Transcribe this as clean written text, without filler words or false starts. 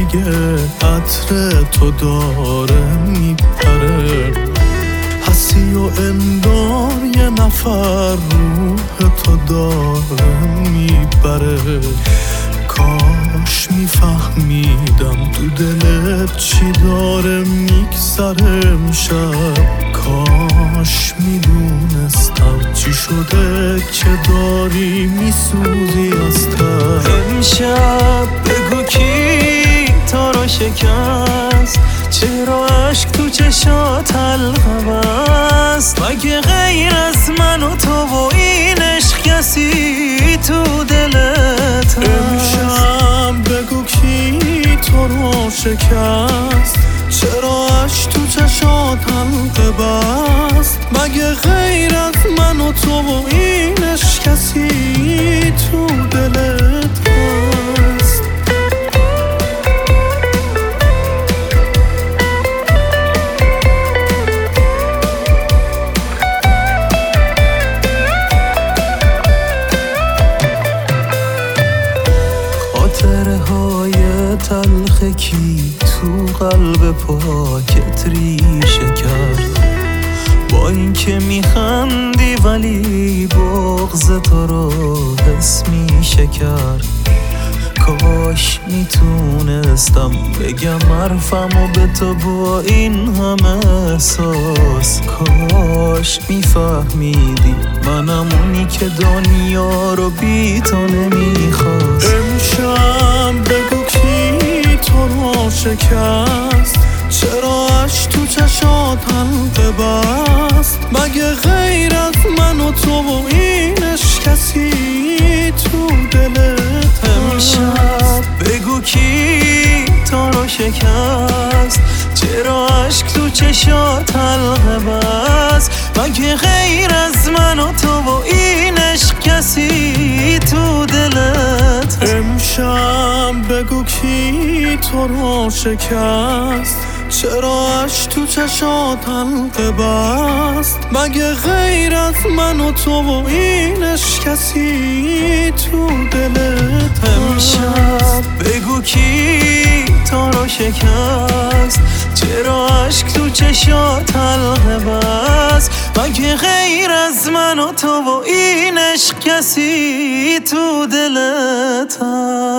مگه عطر تو داره میپره؟ هستی و انگار یه نفر روح تو داره میبره. کاش میفهمیدم تو دلت چی داره میگذره امشب. کاش میدونستم چی شده که داری میسوزی از ته. امشب بگو کی تو رو شکست؟ چرا عشق تو چشات حلقه بست؟ مگه غیر از من و تو و این عشق کسی تو دلت هست؟ امشب بگو کی تو رو شکست؟ چرا عشق تو چشات حلقه بست؟ مگه غیر از من و تو و این عشق کسی تو دلت هست؟ خاطره های تلخ کی تو قلب پاکت ریشه کرد؟ با اینکه میخندی ولی بغض تو رو حس میشه کرد. کاش میتونستم بگم حرفمو به تو با این همه احساس. کاش میفهمیدی منم اونی که دنیا رو بی تو نمیخواست. امشب بگو کی تو رو شکست؟ چرا عشق تو چشات حلقه بست؟ مگه غیر از من و تو و این عشق کسی تو دلت هست؟ امشب بگو کی تو رو شکست؟ چرا عشق تو چشات حلقه بست؟ مگه غیر از من و تو و این عشق کسی تو دلت هست؟ امشب بگو کی تو رو شکست؟ چرا عشق تو چشات حلقه بست؟ مگه غیر از من و تو و این عشق کسی تو دلت هست؟ امشب بگو کی تو رو شکست؟ چرا عشق تو چشات حلقه بست؟ مگه غیر از من و تو و این عشق کسی تو دلت هست؟